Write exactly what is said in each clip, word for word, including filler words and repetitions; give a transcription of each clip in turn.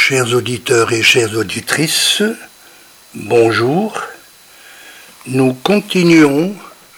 Chers auditeurs et chères auditrices, bonjour. Nous continuons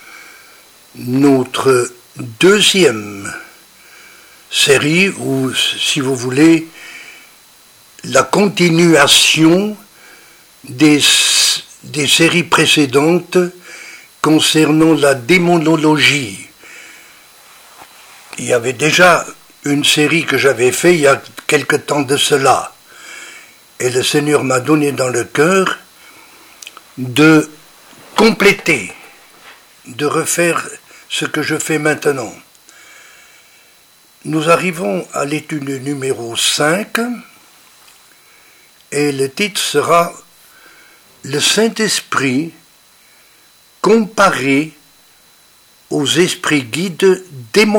notre deuxième série, ou si vous voulez, la continuation des, des séries précédentes concernant la démonologie. Il y avait déjà une série que j'avais faite il y a quelque temps de cela. Et le Seigneur m'a donné dans le cœur de compléter, de refaire ce que je fais maintenant. Nous arrivons à l'étude numéro cinq et le titre sera « Le Saint-Esprit comparé aux esprits guides démoniaques ».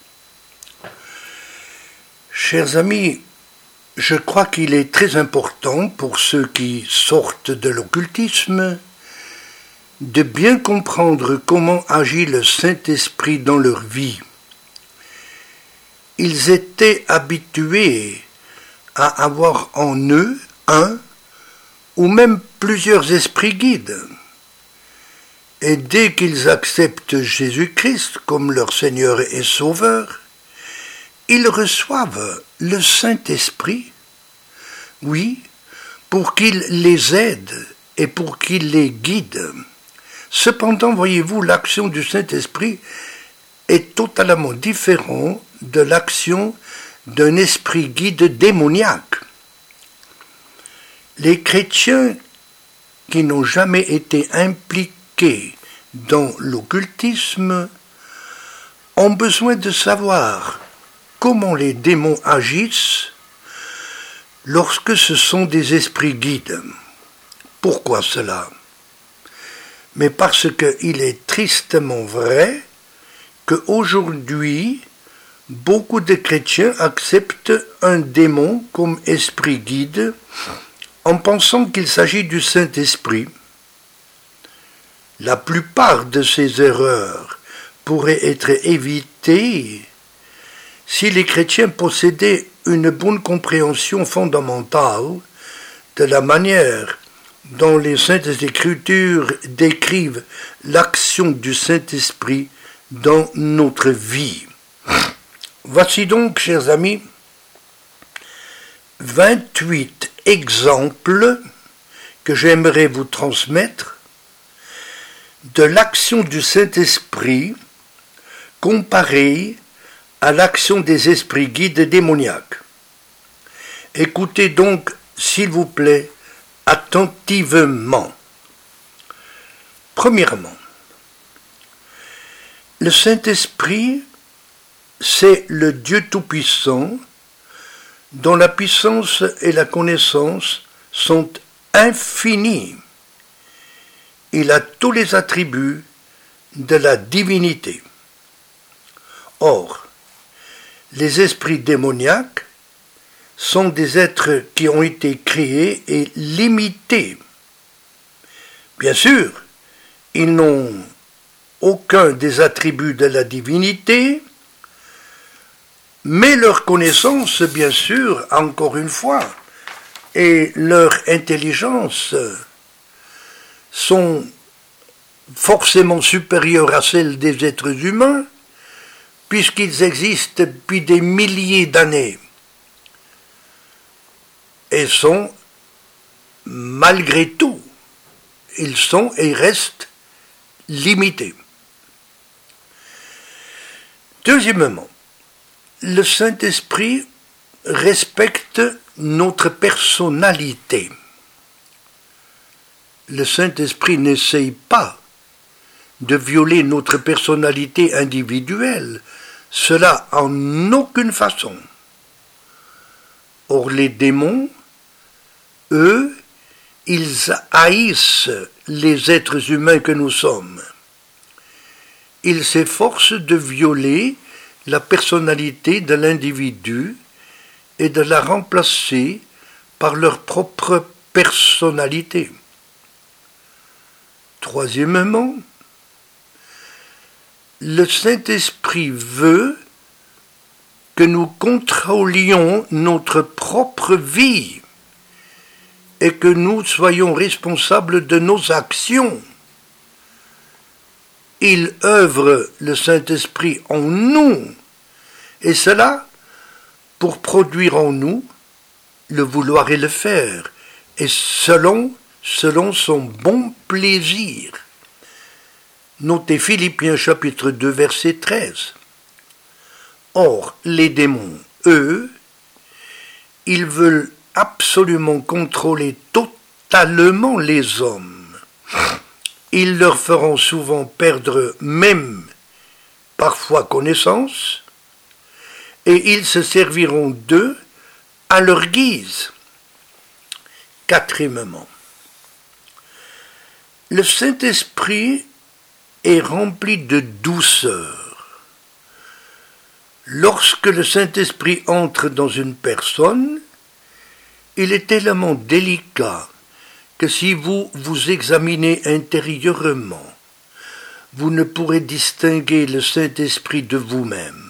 Chers amis, je crois qu'il est très important pour ceux qui sortent de l'occultisme de bien comprendre comment agit le Saint-Esprit dans leur vie. Ils étaient habitués à avoir en eux un ou même plusieurs esprits guides. Et dès qu'ils acceptent Jésus-Christ comme leur Seigneur et Sauveur, ils reçoivent le Saint-Esprit, oui, pour qu'il les aide et pour qu'il les guide. Cependant, voyez-vous, l'action du Saint-Esprit est totalement différente de l'action d'un esprit guide démoniaque. Les chrétiens qui n'ont jamais été impliqués dans l'occultisme ont besoin de savoir comment les démons agissent lorsque ce sont des esprits guides. Pourquoi cela? Mais parce qu'il est tristement vrai qu'aujourd'hui, beaucoup de chrétiens acceptent un démon comme esprit guide en pensant qu'il s'agit du Saint-Esprit. La plupart de ces erreurs pourraient être évitées si les chrétiens possédaient une bonne compréhension fondamentale de la manière dont les Saintes Écritures décrivent l'action du Saint-Esprit dans notre vie. Voici donc, chers amis, vingt-huit exemples que j'aimerais vous transmettre de l'action du Saint-Esprit comparée à l'action des esprits guides démoniaques. Écoutez donc, s'il vous plaît, attentivement. Premièrement, le Saint-Esprit, c'est le Dieu Tout-Puissant dont la puissance et la connaissance sont infinies. Il a tous les attributs de la divinité. Or, les esprits démoniaques sont des êtres qui ont été créés et limités. Bien sûr, ils n'ont aucun des attributs de la divinité, mais leur connaissance, bien sûr, encore une fois, et leur intelligence sont forcément supérieures à celles des êtres humains, puisqu'ils existent depuis des milliers d'années et sont, malgré tout, ils sont et restent limités. Deuxièmement, le Saint-Esprit respecte notre personnalité. Le Saint-Esprit n'essaye pas de violer notre personnalité individuelle, cela en aucune façon. Or les démons, eux, ils haïssent les êtres humains que nous sommes. Ils s'efforcent de violer la personnalité de l'individu et de la remplacer par leur propre personnalité. Troisièmement, le Saint-Esprit veut que nous contrôlions notre propre vie et que nous soyons responsables de nos actions. Il œuvre le Saint-Esprit en nous, et cela pour produire en nous le vouloir et le faire, et selon, selon son bon plaisir. Notez Philippiens chapitre deux, verset treize. Or, les démons, eux, ils veulent absolument contrôler totalement les hommes. Ils leur feront souvent perdre même parfois connaissance, et ils se serviront d'eux à leur guise. Quatrièmement, le Saint-Esprit est rempli de douceur. Lorsque le Saint-Esprit entre dans une personne, il est tellement délicat que si vous vous examinez intérieurement, vous ne pourrez distinguer le Saint-Esprit de vous-même.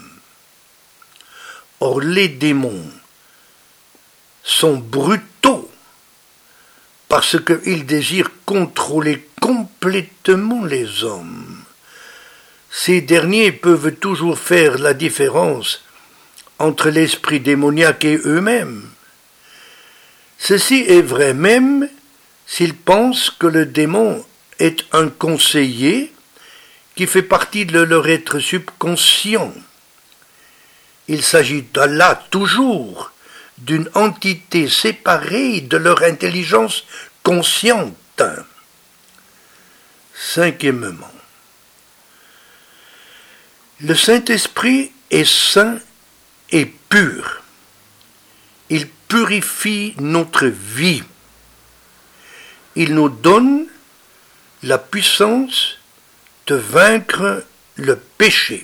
Or, les démons sont brutaux parce qu'ils désirent contrôler complètement les hommes. Ces derniers peuvent toujours faire la différence entre l'esprit démoniaque et eux-mêmes. Ceci est vrai même s'ils pensent que le démon est un conseiller qui fait partie de leur être subconscient. Il s'agit là toujours d'une entité séparée de leur intelligence consciente. Cinquièmement, le Saint-Esprit est saint et pur. Il purifie notre vie. Il nous donne la puissance de vaincre le péché.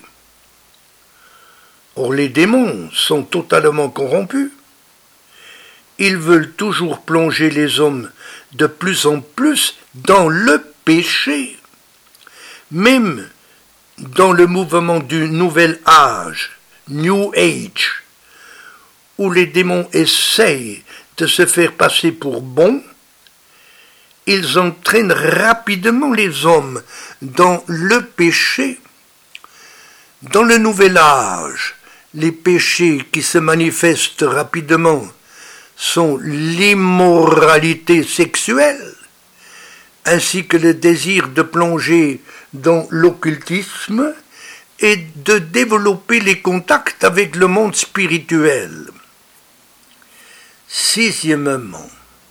Or, les démons sont totalement corrompus. Ils veulent toujours plonger les hommes de plus en plus dans le péché. Même dans le mouvement du nouvel âge, New Age, où les démons essayent de se faire passer pour bons, ils entraînent rapidement les hommes dans le péché. Dans le nouvel âge, les péchés qui se manifestent rapidement sont l'immoralité sexuelle, ainsi que le désir de plonger dans l'occultisme et de développer les contacts avec le monde spirituel. Sixièmement,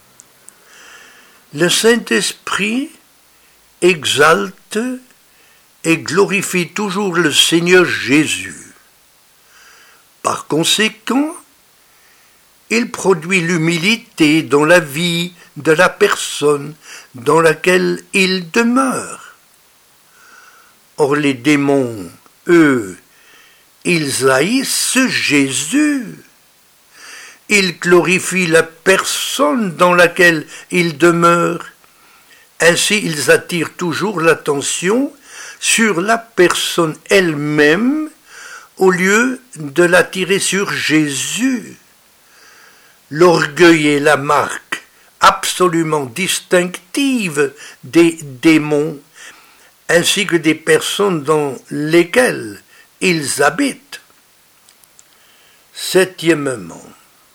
le Saint-Esprit exalte et glorifie toujours le Seigneur Jésus. Par conséquent, il produit l'humilité dans la vie de la personne dans laquelle il demeure. Or, les démons, eux, ils haïssent Jésus. Ils glorifient la personne dans laquelle il demeure. Ainsi, ils attirent toujours l'attention sur la personne elle-même au lieu de l'attirer sur Jésus. L'orgueil est la marque absolument distinctive des démons, ainsi que des personnes dans lesquelles ils habitent. Septièmement,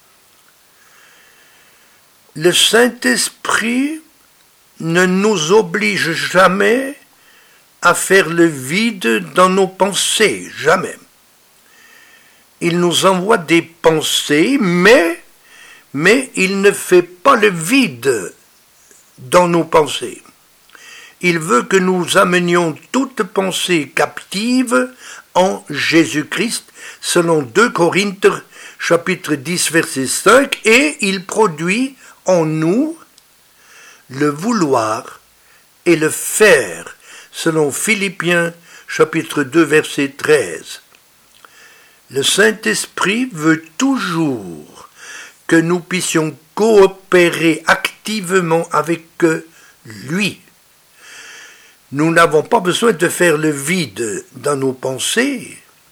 le Saint-Esprit ne nous oblige jamais à faire le vide dans nos pensées, jamais. Il nous envoie des pensées, mais, mais il ne fait pas le vide dans nos pensées. Il veut que nous amenions toute pensée captive en Jésus-Christ, selon deux Corinthiens chapitre dix, verset cinq, et il produit en nous le vouloir et le faire, selon Philippiens chapitre deux, verset treize. Le Saint-Esprit veut toujours que nous puissions coopérer activement avec lui. Nous n'avons pas besoin de faire le vide dans nos pensées,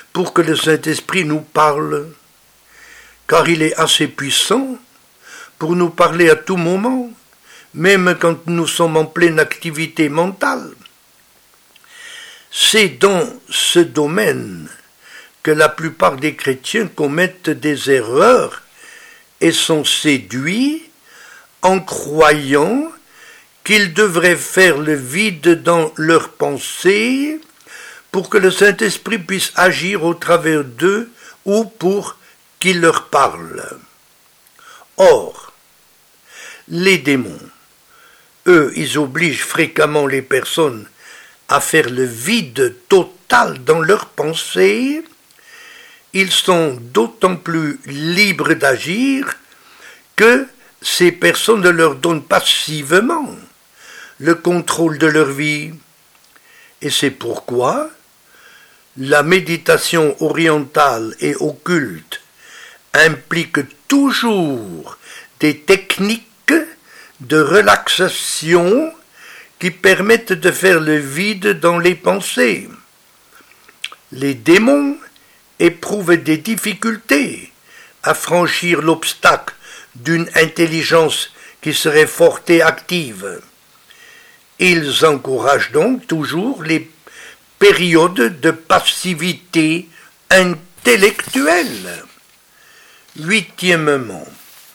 pour que le Saint-Esprit nous parle, car il est assez puissant pour nous parler à tout moment, même quand nous sommes en pleine activité mentale. C'est dans ce domaine que la plupart des chrétiens commettent des erreurs et sont séduits en croyant qu'ils devraient faire le vide dans leurs pensées pour que le Saint-Esprit puisse agir au travers d'eux ou pour qu'il leur parle. Or, les démons, eux, ils obligent fréquemment les personnes à faire le vide total dans leurs pensées. Ils sont d'autant plus libres d'agir que ces personnes ne leur donnent passivement le contrôle de leur vie. Et c'est pourquoi la méditation orientale et occulte implique toujours des techniques de relaxation qui permettent de faire le vide dans les pensées. Les démons éprouvent des difficultés à franchir l'obstacle d'une intelligence qui serait forte et active. Ils encouragent donc toujours les périodes de passivité intellectuelle. Huitièmement,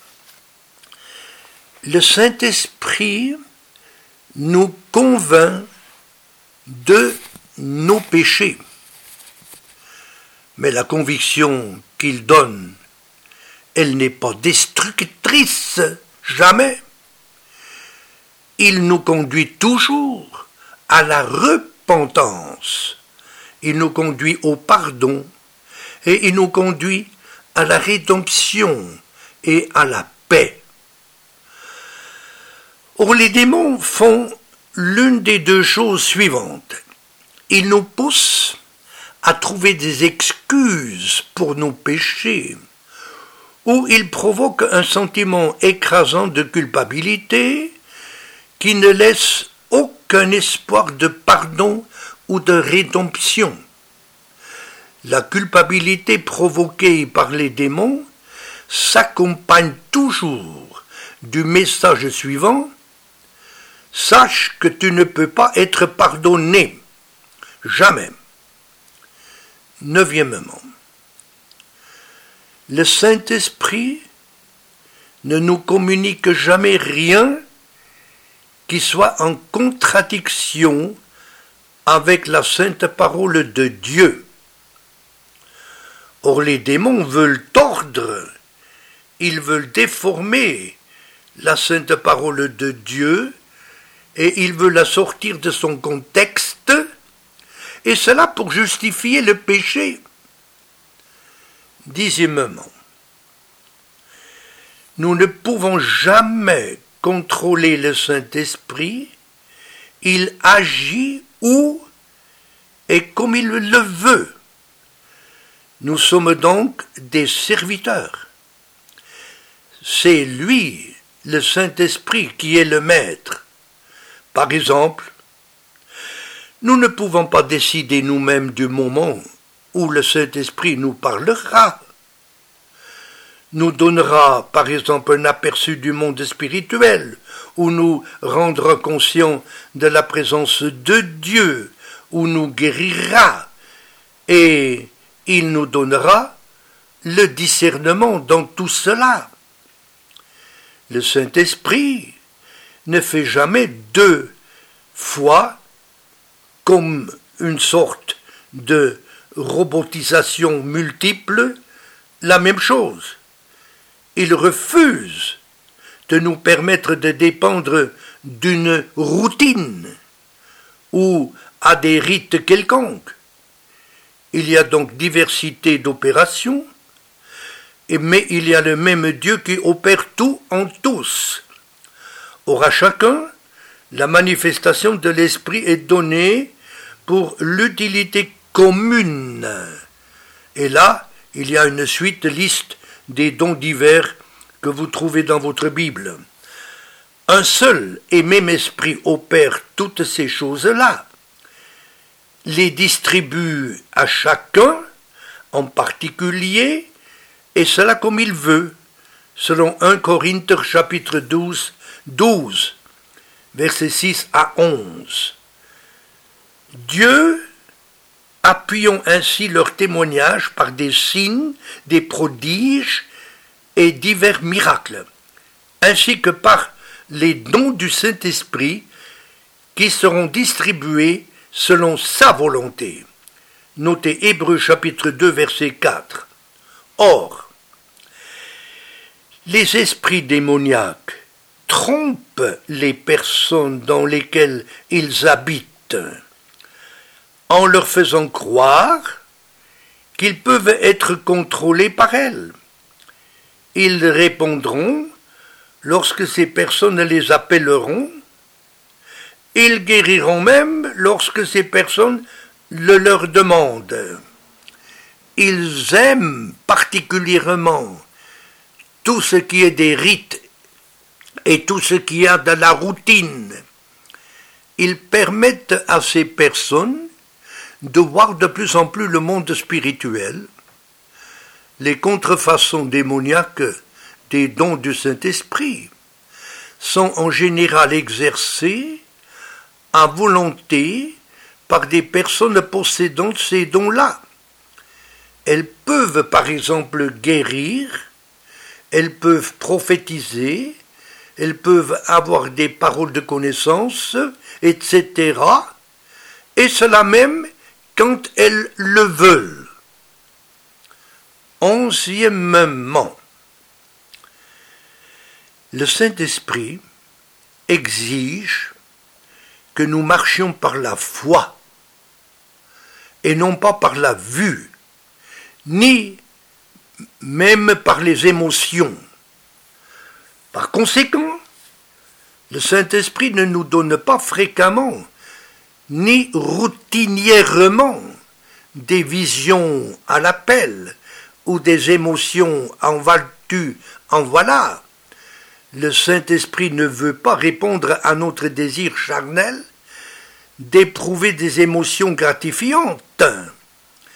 le Saint-Esprit nous convainc de nos péchés. Mais la conviction qu'il donne, elle n'est pas destructrice, jamais. Il nous conduit toujours à la repentance. Il nous conduit au pardon et il nous conduit à la rédemption et à la paix. Or, les démons font l'une des deux choses suivantes. Ils nous poussent à trouver des excuses pour nos péchés, ou ils provoquent un sentiment écrasant de culpabilité qui ne laisse aucun espoir de pardon ou de rédemption. La culpabilité provoquée par les démons s'accompagne toujours du message suivant: sache que tu ne peux pas être pardonné. Jamais. Neuvièmement, le Saint-Esprit ne nous communique jamais rien qui soit en contradiction avec la sainte parole de Dieu. Or, les démons veulent tordre, ils veulent déformer la sainte parole de Dieu et ils veulent la sortir de son contexte, et cela pour justifier le péché. Dixièmement, nous ne pouvons jamais contrôler le Saint-Esprit, il agit où et comme il le veut. Nous sommes donc des serviteurs. C'est lui, le Saint-Esprit, qui est le maître. Par exemple, nous ne pouvons pas décider nous-mêmes du moment où le Saint-Esprit nous parlera, nous donnera par exemple un aperçu du monde spirituel, ou nous rendra conscients de la présence de Dieu, ou nous guérira, et il nous donnera le discernement dans tout cela. Le Saint-Esprit ne fait jamais deux fois comme une sorte de robotisation multiple la même chose. Il refuse de nous permettre de dépendre d'une routine ou à des rites quelconques. Il y a donc diversité d'opérations, mais il y a le même Dieu qui opère tout en tous. Or, à chacun, la manifestation de l'Esprit est donnée pour l'utilité commune. Et là, il y a une suite liste des dons divers que vous trouvez dans votre Bible. Un seul et même esprit opère toutes ces choses-là, les distribue à chacun en particulier, et cela comme il veut, selon premier Corinthiens chapitre douze, douze, versets six à onze. Dieu, appuyant ainsi leur témoignage par des signes, des prodiges et divers miracles, ainsi que par les dons du Saint-Esprit qui seront distribués selon sa volonté. Notez Hébreux chapitre deux, verset quatre. Or, les esprits démoniaques trompent les personnes dans lesquelles ils habitent, en leur faisant croire qu'ils peuvent être contrôlés par elles. Ils répondront lorsque ces personnes les appelleront. Ils guériront même lorsque ces personnes le leur demandent. Ils aiment particulièrement tout ce qui est des rites et tout ce qui a de la routine. Ils permettent à ces personnes de voir de plus en plus le monde spirituel. Les contrefaçons démoniaques des dons du Saint-Esprit sont en général exercées à volonté par des personnes possédant ces dons-là. Elles peuvent par exemple guérir, elles peuvent prophétiser, elles peuvent avoir des paroles de connaissance, et cetera. Et cela même quand elles le veulent. Onzièmement, le Saint-Esprit exige que nous marchions par la foi et non pas par la vue, ni même par les émotions. Par conséquent, le Saint-Esprit ne nous donne pas fréquemment ni routinièrement des visions à l'appel ou des émotions en vas-tu, en voilà. Le Saint-Esprit ne veut pas répondre à notre désir charnel d'éprouver des émotions gratifiantes. Pourquoi ?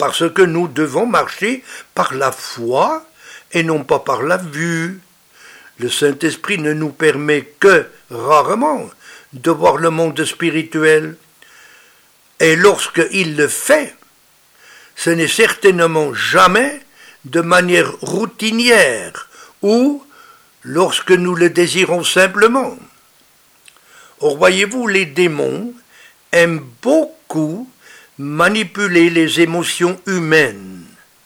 Parce que nous devons marcher par la foi et non pas par la vue. Le Saint-Esprit ne nous permet que rarement de voir le monde spirituel. Et lorsqu'il le fait, ce n'est certainement jamais de manière routinière ou lorsque nous le désirons simplement. Or, voyez-vous, les démons aiment beaucoup manipuler les émotions humaines.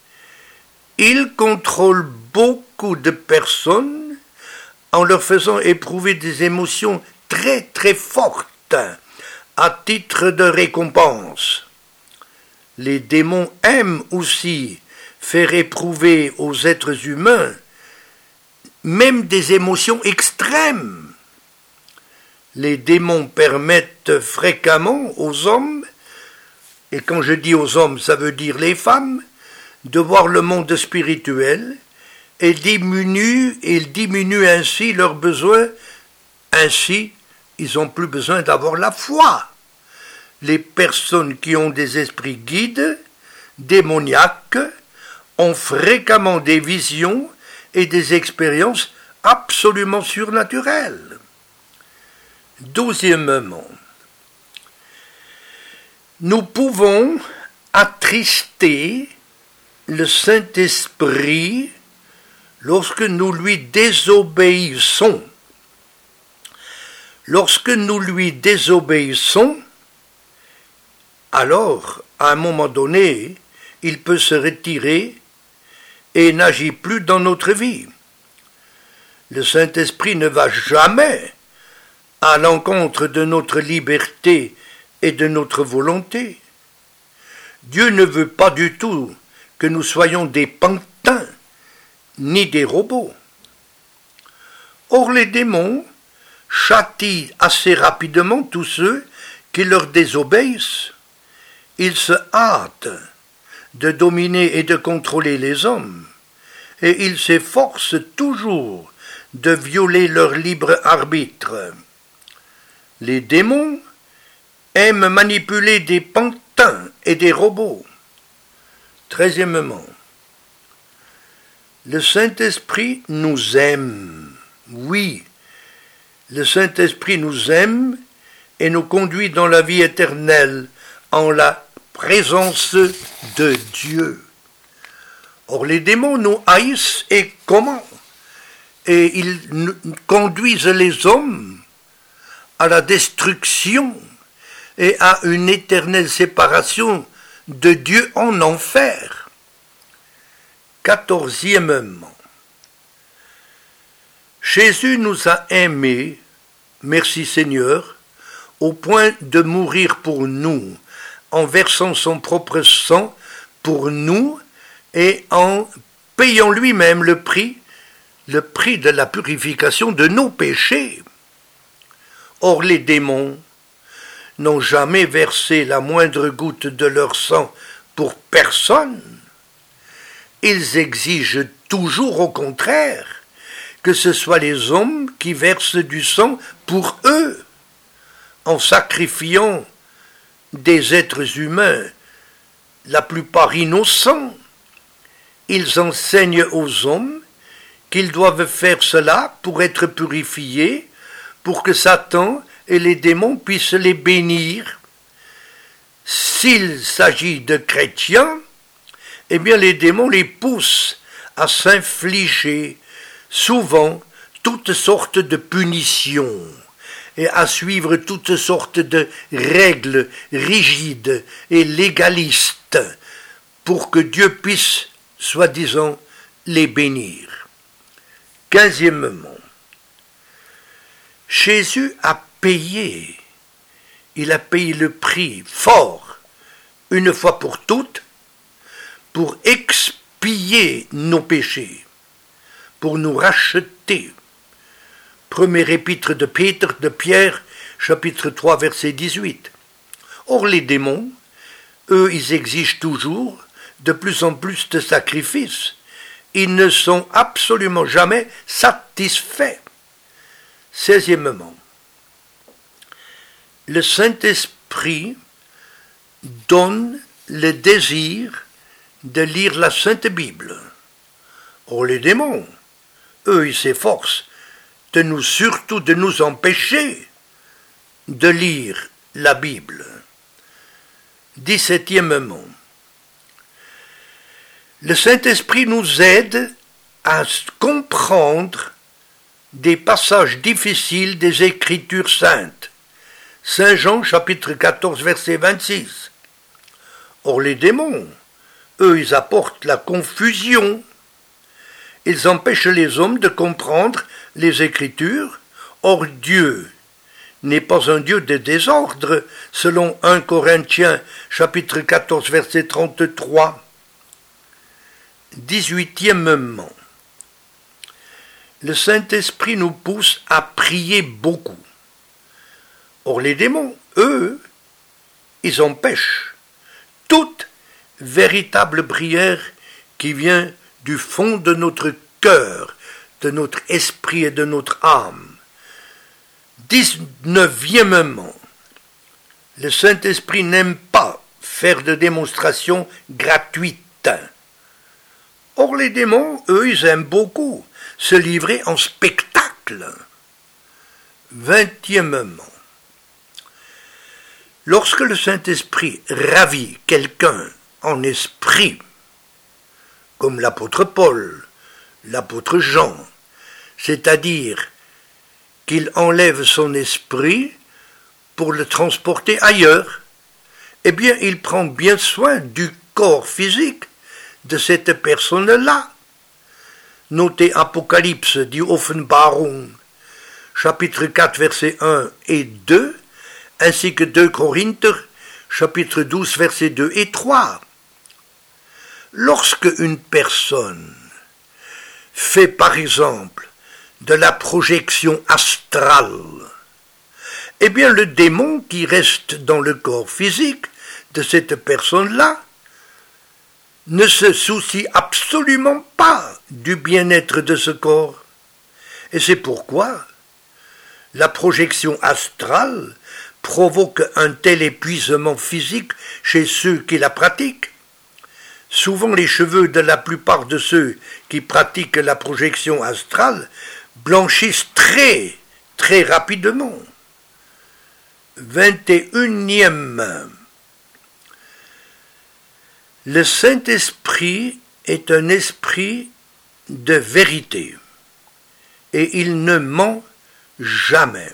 Ils contrôlent beaucoup de personnes en leur faisant éprouver des émotions très très fortes à titre de récompense. Les démons aiment aussi faire éprouver aux êtres humains même des émotions extrêmes. Les démons permettent fréquemment aux hommes, et quand je dis aux hommes, ça veut dire les femmes, de voir le monde spirituel et diminuent, ils diminuent ainsi leurs besoins. Ainsi, ils n'ont plus besoin d'avoir la foi. Les personnes qui ont des esprits guides, démoniaques, ont fréquemment des visions et des expériences absolument surnaturelles. Douzièmement, nous pouvons attrister le Saint-Esprit lorsque nous lui désobéissons. Lorsque nous lui désobéissons, alors, à un moment donné, il peut se retirer et n'agit plus dans notre vie. Le Saint-Esprit ne va jamais à l'encontre de notre liberté et de notre volonté. Dieu ne veut pas du tout que nous soyons des pantins, ni des robots. Or, les démons châtient assez rapidement tous ceux qui leur désobéissent. Ils se hâtent de dominer et de contrôler les hommes, et ils s'efforcent toujours de violer leur libre arbitre. Les démons aiment manipuler des pantins et des robots. Treizièmement, le Saint-Esprit nous aime. Oui, le Saint-Esprit nous aime et nous conduit dans la vie éternelle en la présence de Dieu. Or, les démons nous haïssent, et comment? Et ils conduisent les hommes à la destruction et à une éternelle séparation de Dieu en enfer. Quatorzièmement, Jésus nous a aimés, merci Seigneur, au point de mourir pour nous, en versant son propre sang pour nous et en payant lui-même le prix, le prix de la purification de nos péchés. Or les démons n'ont jamais versé la moindre goutte de leur sang pour personne. Ils exigent toujours au contraire que ce soit les hommes qui versent du sang pour eux, en sacrifiant des êtres humains, la plupart innocents. Ils enseignent aux hommes qu'ils doivent faire cela pour être purifiés, pour que Satan et les démons puissent les bénir. S'il s'agit de chrétiens, eh bien les démons les poussent à s'infliger souvent toutes sortes de punitions et à suivre toutes sortes de règles rigides et légalistes pour que Dieu puisse, soi-disant, les bénir. Quinzièmement, Jésus a payé, il a payé le prix fort, une fois pour toutes, pour expier nos péchés, pour nous racheter. Premier épître de Pierre, de Pierre, chapitre trois, verset dix-huit. Or les démons, eux, ils exigent toujours de plus en plus de sacrifices. Ils ne sont absolument jamais satisfaits. Seizièmement, le Saint-Esprit donne le désir de lire la Sainte Bible. Or les démons, eux, ils s'efforcent de nous, surtout de nous empêcher de lire la Bible. Dix-septièmement, le Saint-Esprit nous aide à comprendre des passages difficiles des Écritures saintes. Saint Jean, chapitre quatorze, verset vingt-six. Or les démons, eux, ils apportent la confusion. Ils empêchent les hommes de comprendre les Écritures. Or Dieu n'est pas un Dieu de désordre, selon un Corinthiens, chapitre quatorze, verset trente-trois. Dix-huitièmement, le Saint-Esprit nous pousse à prier beaucoup. Or les démons, eux, ils empêchent toute véritable prière qui vient du fond de notre cœur, de notre esprit et de notre âme. Dix-neuvièmement, le Saint-Esprit n'aime pas faire de démonstrations gratuites. Or les démons, eux, ils aiment beaucoup se livrer en spectacle. Vingtièmement, lorsque le Saint-Esprit ravit quelqu'un en esprit, comme l'apôtre Paul, l'apôtre Jean, c'est-à-dire qu'il enlève son esprit pour le transporter ailleurs, eh bien il prend bien soin du corps physique de cette personne-là. Notez Apocalypse, die Offenbarung, chapitre quatre, versets un et deux, ainsi que deux Corinthiens, chapitre douze, versets deux et trois. Lorsque une personne fait par exemple de la projection astrale, eh bien le démon qui reste dans le corps physique de cette personne-là ne se soucie absolument pas du bien-être de ce corps. Et c'est pourquoi la projection astrale provoque un tel épuisement physique chez ceux qui la pratiquent. Souvent les cheveux de la plupart de ceux qui pratiquent la projection astrale blanchissent très, très rapidement. vingt et unième. Le Saint-Esprit est un esprit de vérité et il ne ment jamais.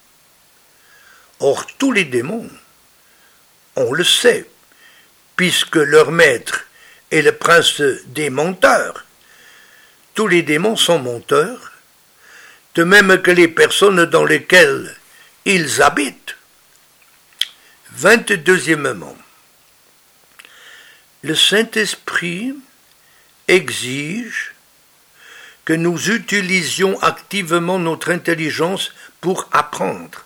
Or, tous les démons, on le sait, puisque leur maître est le prince des menteurs. Tous les démons sont menteurs, de même que les personnes dans lesquelles ils habitent. vingt-deuxièmement. Le Saint-Esprit exige que nous utilisions activement notre intelligence pour apprendre.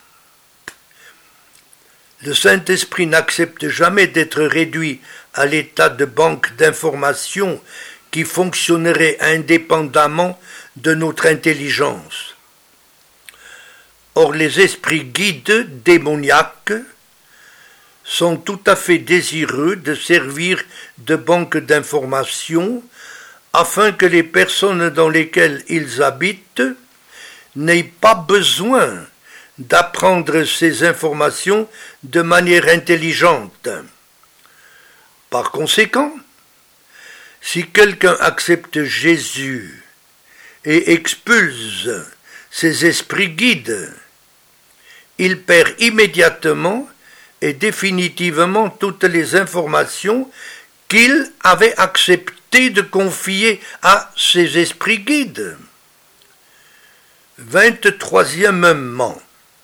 Le Saint-Esprit n'accepte jamais d'être réduit à l'état de banque d'informations qui fonctionnerait indépendamment de notre intelligence. Or, les esprits guides démoniaques sont tout à fait désireux de servir de banque d'informations afin que les personnes dans lesquelles ils habitent n'aient pas besoin d'apprendre ces informations de manière intelligente. Par conséquent, si quelqu'un accepte Jésus et expulse ses esprits guides, il perd immédiatement et définitivement toutes les informations qu'il avait accepté de confier à ses esprits guides. vingt-troisièmement.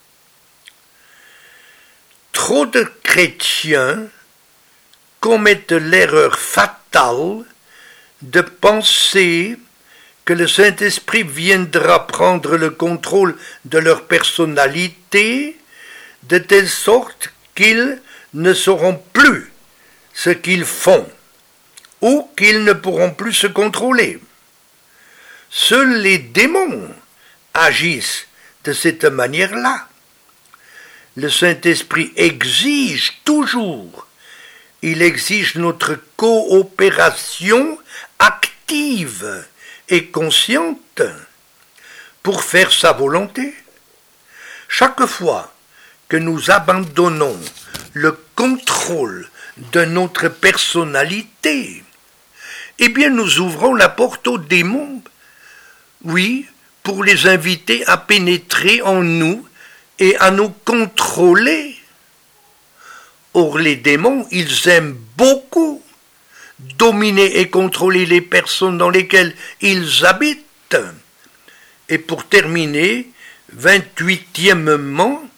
Trop de chrétiens commettent l'erreur fatale de penser que le Saint-Esprit viendra prendre le contrôle de leur personnalité de telle sorte qu'ils ne sauront plus ce qu'ils font ou qu'ils ne pourront plus se contrôler. Seuls les démons agissent de cette manière-là. Le Saint-Esprit exige toujours, il exige notre coopération active et consciente pour faire sa volonté. Chaque fois que nous abandonnons le contrôle de notre personnalité, eh bien nous ouvrons la porte aux démons, oui, pour les inviter à pénétrer en nous et à nous contrôler. Or les démons, ils aiment beaucoup dominer et contrôler les personnes dans lesquelles ils habitent. Et pour terminer, vingt-huitièmement,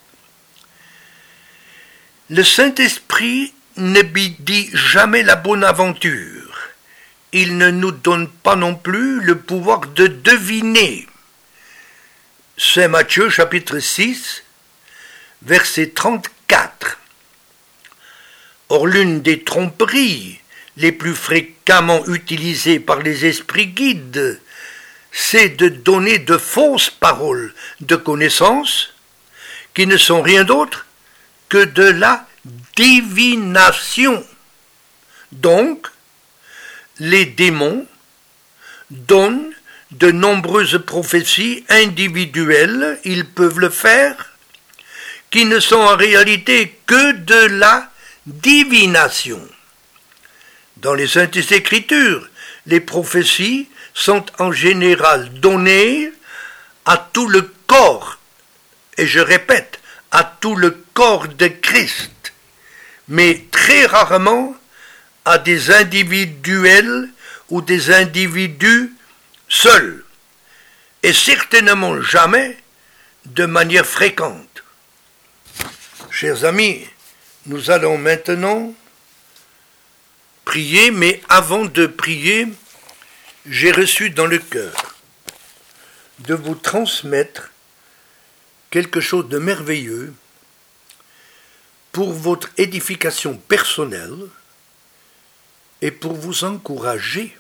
le Saint-Esprit ne dit jamais la bonne aventure. Il ne nous donne pas non plus le pouvoir de deviner. Saint Matthieu, chapitre six, verset trente-quatre. Or, l'une des tromperies les plus fréquemment utilisées par les esprits guides, c'est de donner de fausses paroles de connaissance qui ne sont rien d'autre que de la divination. Donc, les démons donnent de nombreuses prophéties individuelles, ils peuvent le faire, qui ne sont en réalité que de la divination. Dans les Saintes Écritures, les prophéties sont en général données à tout le corps, et je répète, à tout le corps de Christ, mais très rarement à des individuels ou des individus seuls, et certainement jamais de manière fréquente. Chers amis, nous allons maintenant prier, mais avant de prier, j'ai reçu dans le cœur de vous transmettre quelque chose de merveilleux pour votre édification personnelle et pour vous encourager.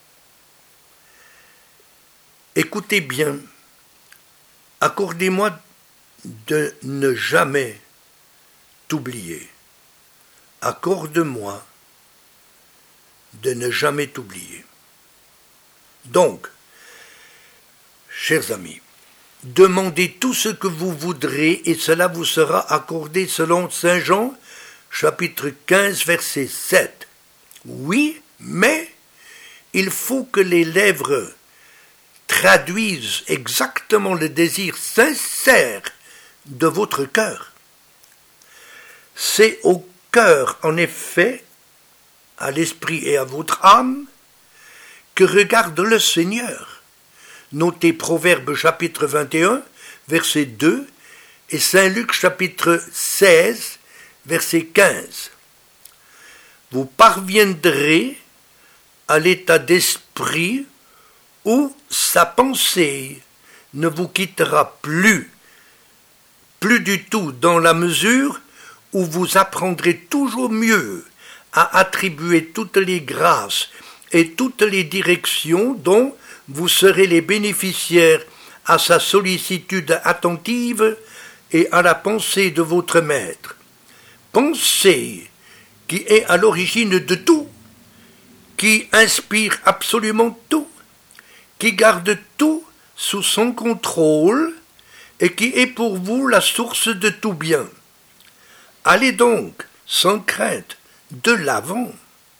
Écoutez bien, accordez-moi de ne jamais t'oublier. Accorde-moi de ne jamais t'oublier. Donc, chers amis, demandez tout ce que vous voudrez et cela vous sera accordé selon Saint Jean, chapitre quinze, verset sept. Oui, mais il faut que les lèvres traduisent exactement le désir sincère de votre cœur. C'est au cœur, en effet, à l'esprit et à votre âme, que regarde le Seigneur. Notez Proverbes chapitre vingt et un, verset deux, et Saint Luc chapitre seize, verset quinze. Vous parviendrez à l'état d'esprit où sa pensée ne vous quittera plus, plus du tout, dans la mesure où vous apprendrez toujours mieux à attribuer toutes les grâces et toutes les directions dont vous serez les bénéficiaires à sa sollicitude attentive et à la pensée de votre maître. Pensée qui est à l'origine de tout, qui inspire absolument tout, qui garde tout sous son contrôle et qui est pour vous la source de tout bien. Allez donc, sans crainte, de l'avant.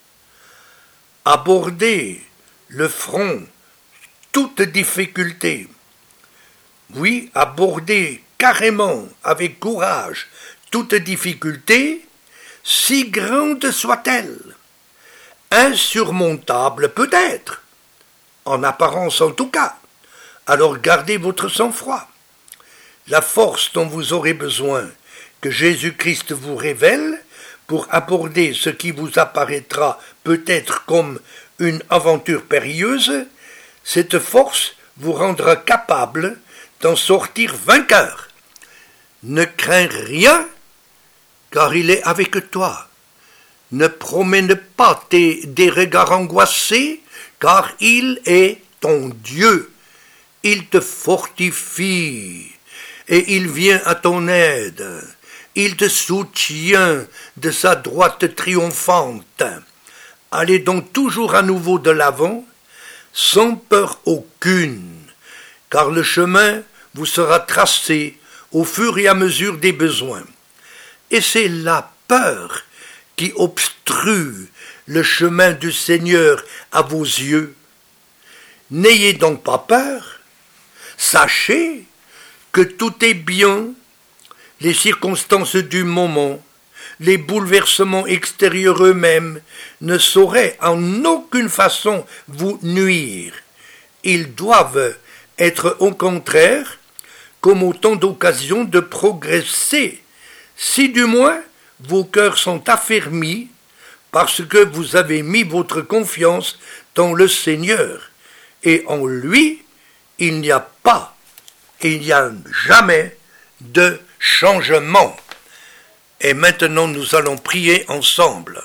Abordez le front toute difficulté. Oui, abordez carrément, avec courage, toute difficulté, si grande soit-elle, insurmontable peut-être, en apparence en tout cas, alors gardez votre sang-froid. La force dont vous aurez besoin que Jésus-Christ vous révèle pour aborder ce qui vous apparaîtra peut-être comme une aventure périlleuse, cette force vous rendra capable d'en sortir vainqueur. Ne crains rien, car il est avec toi. Ne promène pas tes, des regards angoissés, car il est ton Dieu. Il te fortifie et il vient à ton aide. Il te soutient de sa droite triomphante. Allez donc toujours à nouveau de l'avant, sans peur aucune, car le chemin vous sera tracé au fur et à mesure des besoins. Et c'est la peur qui obstrue le chemin du Seigneur à vos yeux. N'ayez donc pas peur, sachez que tout est bien, les circonstances du moment, les bouleversements extérieurs eux-mêmes ne sauraient en aucune façon vous nuire. Ils doivent être au contraire comme autant d'occasions de progresser, si du moins vos cœurs sont affermis parce que vous avez mis votre confiance dans le Seigneur, et en lui, il n'y a pas, il n'y a jamais de changement. Et maintenant, nous allons prier ensemble.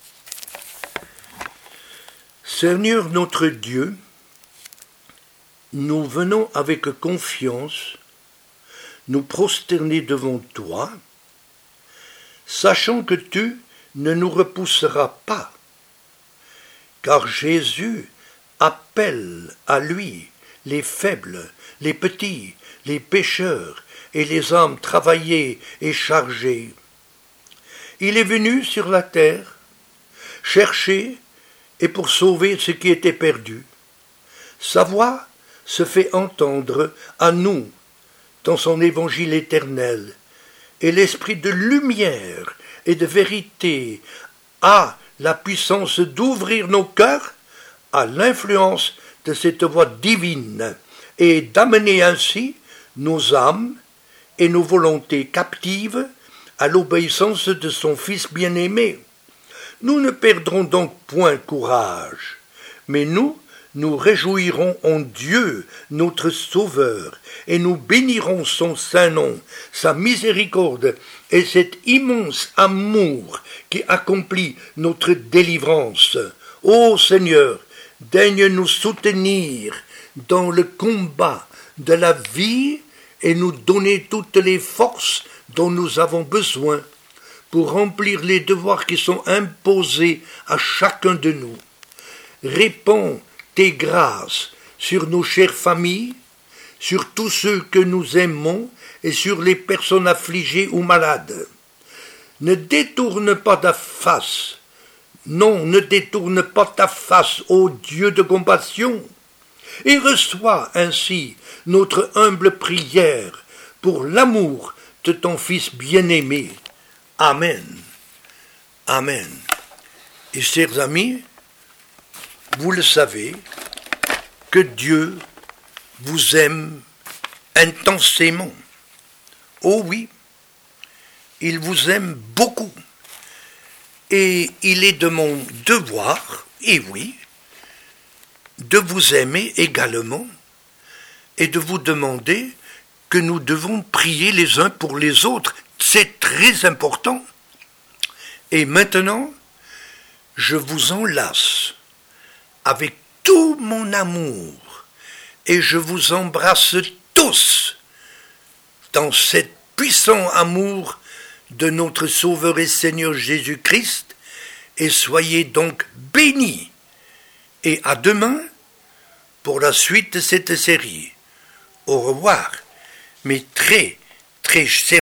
Seigneur notre Dieu, nous venons avec confiance nous prosterner devant toi, sachant que tu ne nous repousseras pas, car Jésus appelle à lui les faibles, les petits, les pécheurs et les âmes travaillées et chargées. Il est venu sur la terre chercher et pour sauver ce qui était perdu. Sa voix se fait entendre à nous dans son évangile éternel, et l'esprit de lumière et de vérité a la puissance d'ouvrir nos cœurs à l'influence de cette voix divine et d'amener ainsi nos âmes et nos volontés captives à l'obéissance de son Fils bien-aimé. Nous ne perdrons donc point courage, mais nous nous réjouirons en Dieu, notre Sauveur, et nous bénirons son saint nom, sa miséricorde et cet immense amour qui accomplit notre délivrance. Ô Seigneur, daigne nous soutenir dans le combat de la vie et nous donner toutes les forces dont nous avons besoin pour remplir les devoirs qui sont imposés à chacun de nous. répands tes grâces sur nos chères familles, sur tous ceux que nous aimons et sur les personnes affligées ou malades. Ne détourne pas ta face, non, ne détourne pas ta face, ô Dieu de compassion, et reçois ainsi notre humble prière pour l'amour de ton Fils bien-aimé. Amen. Amen. Et chers amis, vous le savez, que Dieu vous aime intensément. Oh oui, il vous aime beaucoup. Et il est de mon devoir, et oui, de vous aimer également et de vous demander que nous devons prier les uns pour les autres. C'est très important. Et maintenant, je vous enlace avec tout mon amour et je vous embrasse tous dans cet puissant amour de notre Sauveur et Seigneur Jésus-Christ, et soyez donc bénis. Et à demain pour la suite de cette série. Au revoir, mes très, très chers